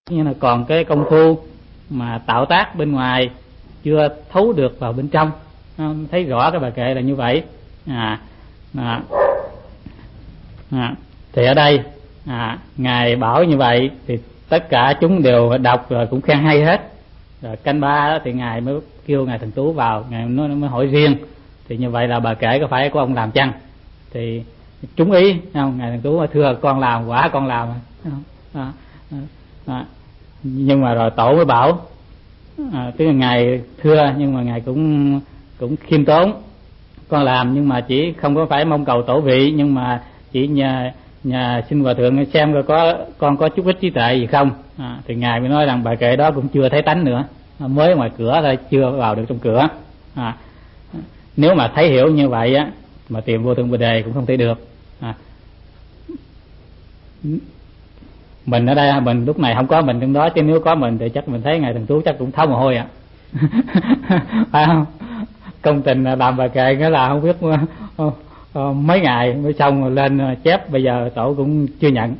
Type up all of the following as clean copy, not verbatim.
như là còn cái công phu mà tạo tác bên ngoài chưa thấu được vào bên trong. Thấy rõ cái bài kệ là như vậy. Thì ở đây ngài bảo như vậy thì tất cả chúng đều đọc rồi cũng khen hay hết. Rồi canh ba thì ngài mới kêu ngài Thần Tú vào, ngài mới hỏi riêng thì như vậy là bài kệ có phải của ông làm chăng? Thì trúng ý không? Ngài Thần Tú thưa con làm, quả con làm. Nhưng mà rồi tổ mới bảo tức là ngài thưa nhưng mà ngài cũng khiêm tốn, con làm nhưng mà chỉ không có phải mong cầu tổ vị, nhưng mà chỉ nhà xin hòa thượng xem coi con có chút ít trí tuệ gì không. Thì ngài mới nói rằng bài kệ đó cũng chưa thấy tánh nữa, mới ngoài cửa thôi, chưa vào được trong cửa. Nếu mà thấy hiểu như vậy á mà tìm vô thượng bồ đề cũng không thể được. Mình ở đây mình lúc này không có mình trong đó, chứ nếu có mình thì chắc mình thấy ngài Thần Tú chắc cũng thấm mồ hôi phải không? Công trình làm bài kệ nghĩa là không biết mấy ngày mới xong rồi lên chép, bây giờ tổ cũng chưa nhận.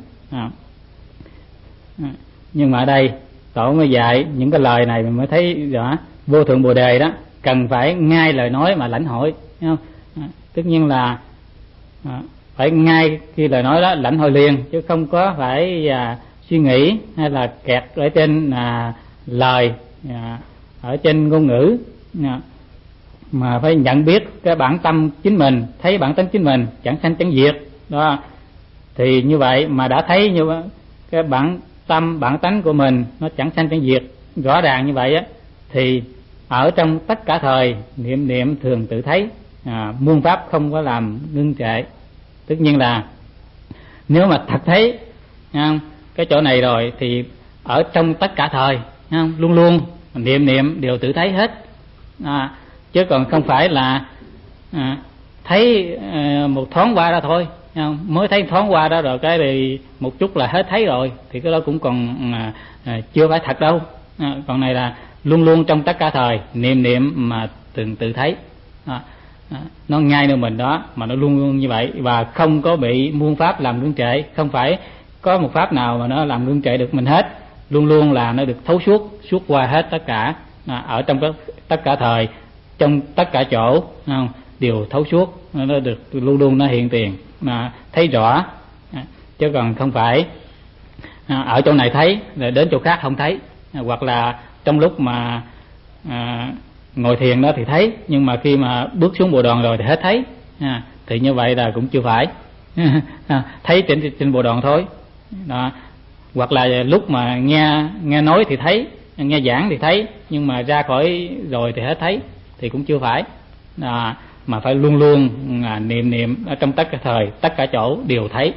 Nhưng mà ở đây tổ mới dạy những cái lời này mình mới thấy rõ vô thượng bồ đề đó cần phải ngay lời nói mà lãnh hội, không? Tất nhiên là phải ngay khi lời nói đó lãnh hội liền, chứ không có phải suy nghĩ hay là kẹt ở trên lời, ở trên ngôn ngữ, mà phải nhận biết cái bản tâm chính mình, thấy bản tính chính mình chẳng sanh chẳng diệt đó. Thì như vậy mà đã thấy như cái bản tâm bản tánh của mình nó chẳng sanh chẳng diệt rõ ràng như vậy á, thì ở trong tất cả thời niệm niệm thường tự thấy, muôn pháp không có làm ngưng trệ. Tất nhiên là nếu mà thật thấy cái chỗ này rồi thì ở trong tất cả thời luôn luôn niệm niệm đều tự thấy hết, chứ còn không phải là thấy một thoáng qua đó thôi, mới thấy thoáng qua đó rồi cái thì một chút là hết thấy rồi, thì cái đó cũng còn chưa phải thật đâu. Còn này là luôn luôn trong tất cả thời niệm niệm mà tự thấy, nó ngay nơi mình đó mà nó luôn luôn như vậy, và không có bị muôn pháp làm ngưng trệ. Không phải có một pháp nào mà nó làm ngưng trệ được mình hết, luôn luôn là nó được thấu suốt qua hết tất cả, ở trong tất cả thời, trong tất cả chỗ đều thấu suốt, nó được luôn luôn nó hiện tiền mà thấy rõ, chứ còn không phải ở chỗ này thấy rồi đến chỗ khác không thấy, hoặc là trong lúc mà ngồi thiền đó thì thấy, nhưng mà khi mà bước xuống bồ đoàn rồi thì hết thấy, thì như vậy là cũng chưa phải. Thấy trên bồ đoàn thôi đó. Hoặc là lúc mà nghe nói thì thấy, nghe giảng thì thấy, nhưng mà ra khỏi rồi thì hết thấy, thì cũng chưa phải. Mà phải luôn luôn niệm niệm ở trong tất cả thời tất cả chỗ đều thấy.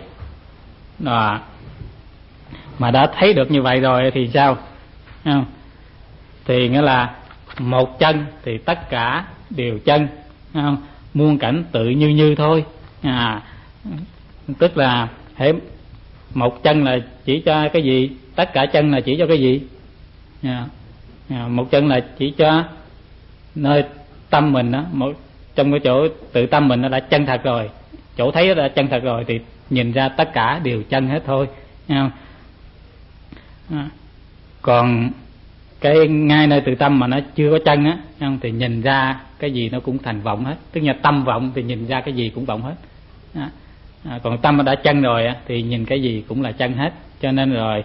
Mà đã thấy được như vậy rồi thì sao? Thì nghĩa là một chân thì tất cả đều chân, muôn cảnh tự như thôi. Tức là hễ một chân là chỉ cho cái gì, tất cả chân là chỉ cho cái gì. Một chân là chỉ cho nơi tâm mình đó, trong cái chỗ tự tâm mình nó đã chân thật rồi, chỗ thấy nó đã chân thật rồi thì nhìn ra tất cả đều chân hết thôi. Còn cái ngay nơi tự tâm mà nó chưa có chân á, thì nhìn ra cái gì nó cũng thành vọng hết. Tức là tâm vọng thì nhìn ra cái gì cũng vọng hết. Còn tâm nó đã chân rồi thì nhìn cái gì cũng là chân hết. Cho nên rồi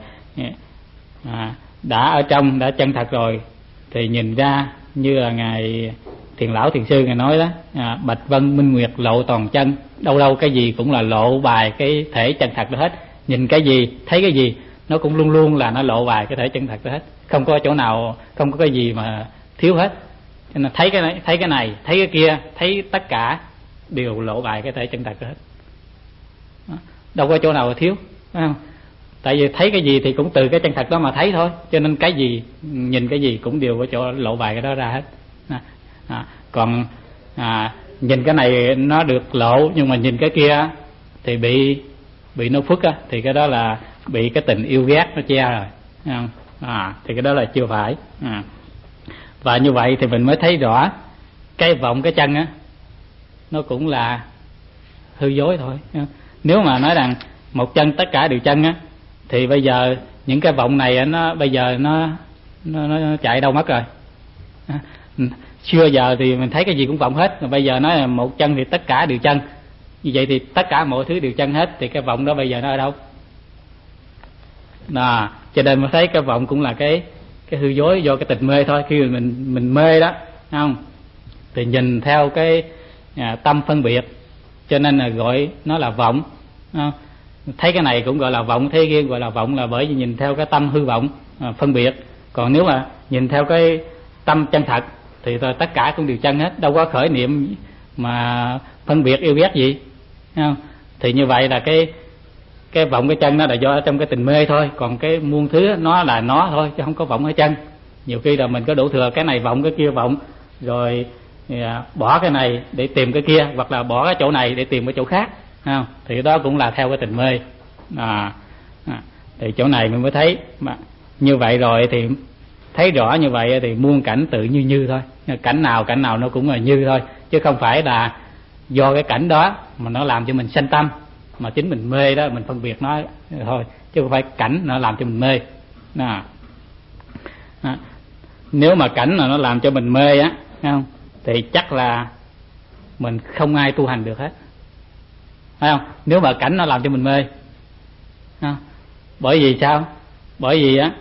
đã ở trong đã chân thật rồi thì nhìn ra như là ngài Thiền Lão Thiền Sư ngài nói đó, bạch vân minh nguyệt lộ toàn chân, đâu đâu cái gì cũng là lộ bài cái thể chân thật đó hết. Nhìn cái gì thấy cái gì nó cũng luôn luôn là nó lộ bài cái thể chân thật đó hết, không có chỗ nào, không có cái gì mà thiếu hết. Cho nên thấy cái này thấy cái kia, thấy tất cả đều lộ bài cái thể chân thật đó hết, đâu có chỗ nào thiếu, phải không? Tại vì thấy cái gì thì cũng từ cái chân thật đó mà thấy thôi, cho nên cái gì nhìn cái gì cũng đều có chỗ lộ bài cái đó ra hết. Còn nhìn cái này nó được lộ, nhưng mà nhìn cái kia thì bị nó phức á, thì cái đó là bị cái tình yêu ghét nó che rồi, thì cái đó là chưa phải. Và như vậy thì mình mới thấy rõ cái vọng cái chân á nó cũng là hư dối thôi. Nếu mà nói rằng một chân tất cả đều chân á thì bây giờ những cái vọng này nó bây giờ nó chạy đâu mất rồi. Xưa giờ thì mình thấy cái gì cũng vọng hết, bây giờ nói là một chân thì tất cả đều chân, như vậy thì tất cả mọi thứ đều chân hết, thì cái vọng đó bây giờ nó ở đâu? Cho nên mới thấy cái vọng cũng là cái hư dối do cái tình mê thôi. Khi mình mê đó, không, thì nhìn theo cái tâm phân biệt, cho nên là gọi nó là vọng. Không? Thấy cái này cũng gọi là vọng, thấy kia gọi là vọng, là bởi vì nhìn theo cái tâm hư vọng phân biệt. Còn nếu mà nhìn theo cái tâm chân thật thì tất cả cũng đều chân hết, đâu có khởi niệm mà phân biệt yêu ghét gì, không? Thì như vậy là cái vọng cái chân nó là do trong cái tình mê thôi, còn cái muôn thứ nó là nó thôi chứ không có vọng ở chân. Nhiều khi là mình có đổ thừa cái này vọng cái kia vọng, rồi bỏ cái này để tìm cái kia, hoặc là bỏ cái chỗ này để tìm cái chỗ khác, không? Thì đó cũng là theo cái tình mê. Thì chỗ này mình mới thấy mà như vậy rồi thì thấy rõ như vậy thì muôn cảnh tự như thôi, cảnh nào nó cũng là như thôi, chứ không phải là do cái cảnh đó mà nó làm cho mình sanh tâm, mà chính mình mê đó, mình phân biệt nó thôi, chứ không phải cảnh nó làm cho mình mê. Nếu mà cảnh là nó làm cho mình mê á, không, thì chắc là mình không ai tu hành được hết, phải không? Nếu mà cảnh nó làm cho mình mê, không? Bởi vì sao? Bởi vì á,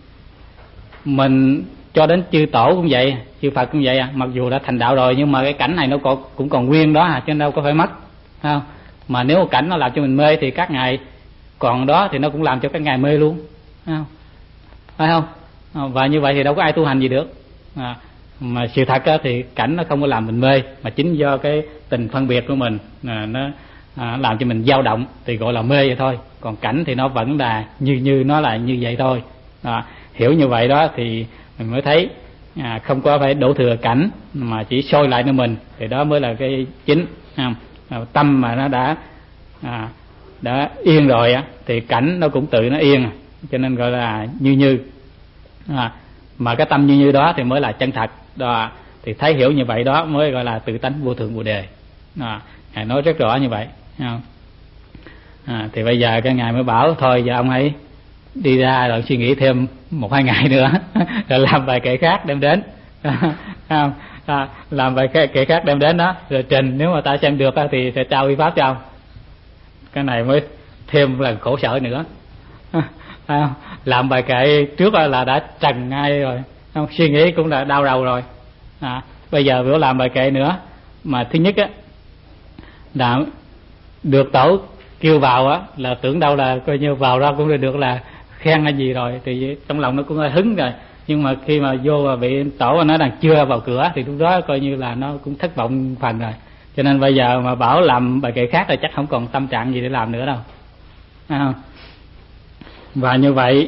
mình cho đến chư tổ cũng vậy, chư Phật cũng vậy, mặc dù đã thành đạo rồi nhưng mà cái cảnh này nó cũng còn nguyên đó, chứ đâu có phải mất, không? Mà nếu cảnh nó làm cho mình mê thì các ngài còn đó thì nó cũng làm cho các ngài mê luôn, phải không? Và như vậy thì đâu có ai tu hành gì được. Mà sự thật á, thì cảnh nó không có làm mình mê, mà chính do cái tình phân biệt của mình nó làm cho mình dao động thì gọi là mê vậy thôi. Còn cảnh thì nó vẫn là như nó là như vậy thôi. Hiểu như vậy đó thì mình mới thấy không có phải đổ thừa cảnh, mà chỉ soi lại nơi mình, thì đó mới là cái chính. Tâm mà nó đã yên rồi á thì cảnh nó cũng tự nó yên, cho nên gọi là như. Mà cái tâm như đó thì mới là chân thật đó, thì thấy hiểu như vậy đó mới gọi là tự tánh vô thượng bồ đề. Ngài nói rất rõ như vậy. Thì bây giờ cái ngài mới bảo thôi giờ ông ấy đi ra rồi suy nghĩ thêm 1-2 ngày nữa rồi làm bài kệ khác đem đến. Làm bài kệ khác đem đến đó rồi trình, nếu mà ta xem được thì sẽ trao y pháp cho ông. Cái này mới thêm lần khổ sở nữa. Làm bài kệ trước là đã trần ngay rồi, không, suy nghĩ cũng đã đau đầu rồi. Bây giờ vừa làm bài kệ nữa mà thứ nhất á là được tổ kêu vào á, là tưởng đâu là coi như vào ra cũng được là khen hay gì rồi, thì trong lòng nó cũng hơi hứng rồi. Nhưng mà khi mà vô và bị tổ nó đang chưa vào cửa thì lúc đó coi như là nó cũng thất vọng phần rồi. Cho nên bây giờ mà bảo làm bài kệ khác thì chắc không còn tâm trạng gì để làm nữa đâu. Và như vậy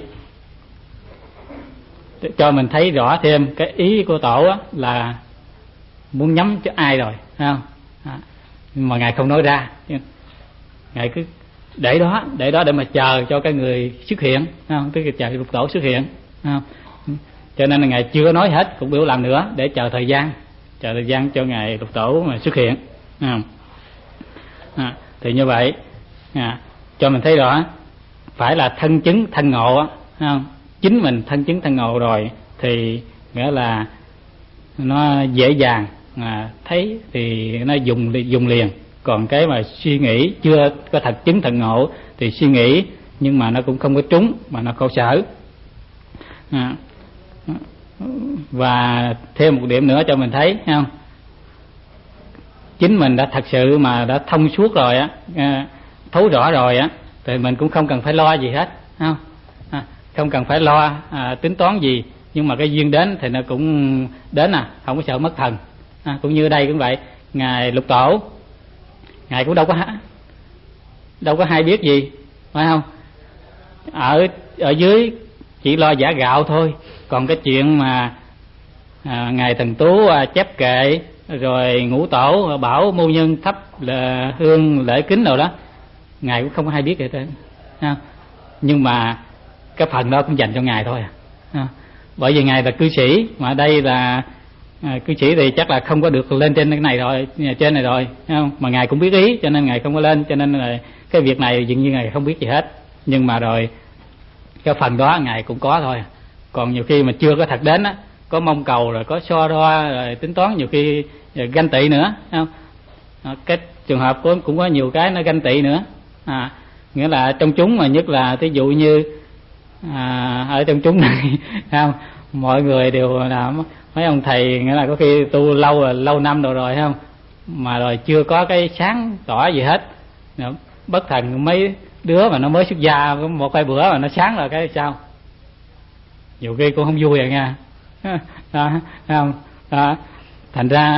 cho mình thấy rõ thêm cái ý của tổ á, là muốn nhắm cho ai rồi, không? Mà ngài không nói ra, ngài cứ để đó để mà chờ cho cái người xuất hiện, không? Tức là chờ lục tổ xuất hiện, không? Cho nên là ngài chưa nói hết, cũng biểu làm nữa để chờ thời gian cho ngài lục tổ mà xuất hiện, không? Thì như vậy cho mình thấy rõ phải là thân chứng thân ngộ, không? Chính mình thân chứng thân ngộ rồi thì nghĩa là nó dễ dàng thấy thì nó dùng liền. Còn cái mà suy nghĩ chưa có thật chứng thần ngộ thì suy nghĩ nhưng mà nó cũng không có trúng, mà nó khổ sở. Và thêm một điểm nữa cho mình thấy, không? Chính mình đã thật sự mà đã thông suốt rồi á, thấu rõ rồi á, thì mình cũng không cần phải lo gì hết, không? Không cần phải lo tính toán gì, nhưng mà cái duyên đến thì nó cũng đến, không có sợ mất thần. Cũng như đây cũng vậy, ngài lục tổ ngài cũng đâu có hay biết gì, phải không? Ở dưới chỉ lo giả gạo thôi, còn cái chuyện mà ngài Thần Tú chép kệ rồi ngũ tổ bảo môn nhân thắp hương lễ kính rồi đó, ngài cũng không có hay biết vậy thế. Nhưng mà cái phần đó cũng dành cho ngài thôi. Bởi vì ngài là cư sĩ, mà đây là cư sĩ thì chắc là không có được lên trên cái này rồi, trên này rồi, không? Mà ngài cũng biết ý cho nên ngài không có lên, cho nên là cái việc này dường như ngài không biết gì hết. Nhưng mà rồi cái phần đó ngài cũng có thôi. Còn nhiều khi mà chưa có thật đến á, có mong cầu rồi có so đo rồi tính toán, nhiều khi ganh tị nữa, không? Cái trường hợp cũng có nhiều cái nó ganh tị nữa. Nghĩa là trong chúng, mà nhất là ví dụ như ở trong chúng này không, mọi người đều là mấy ông thầy, nghĩa là có khi tu lâu năm rồi không, mà rồi chưa có cái sáng tỏ gì hết. Bất thần mấy đứa mà nó mới xuất gia một vài bữa mà nó sáng rồi cái sao, nhiều khi cũng không vui rồi nha. Không? Thành ra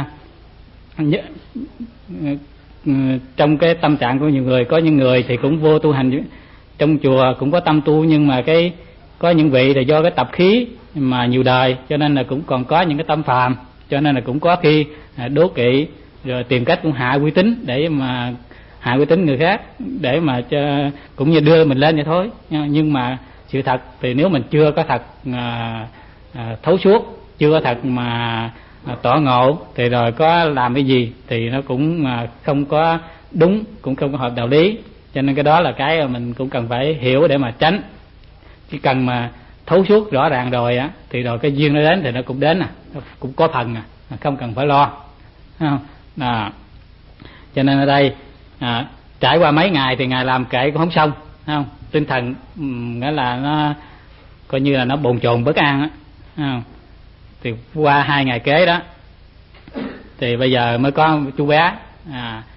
trong cái tâm trạng của nhiều người, có những người thì cũng vô tu hành trong chùa cũng có tâm tu, nhưng mà có những vị là do cái tập khí mà nhiều đời, cho nên là cũng còn có những cái tâm phàm, cho nên là cũng có khi đố kỵ, rồi tìm cách cũng hạ uy tín, để mà hạ uy tín người khác, để mà cũng như đưa mình lên vậy thôi. Nhưng mà sự thật thì nếu mình chưa có thật thấu suốt, chưa có thật mà tỏ ngộ, thì rồi có làm cái gì thì nó cũng không có đúng, cũng không có hợp đạo lý. Cho nên cái đó là cái mình cũng cần phải hiểu để mà tránh. Chỉ cần mà thấu suốt rõ ràng rồi á, thì rồi cái duyên nó đến thì nó cũng đến, cũng có phần, không cần phải lo, không? Cho nên ở đây trải qua mấy ngày thì ngài làm kệ cũng không xong, không? Tinh thần nghĩa là nó coi như là nó bồn chồn bất an á, không? Thì qua 2 ngày kế đó thì bây giờ mới có chú bé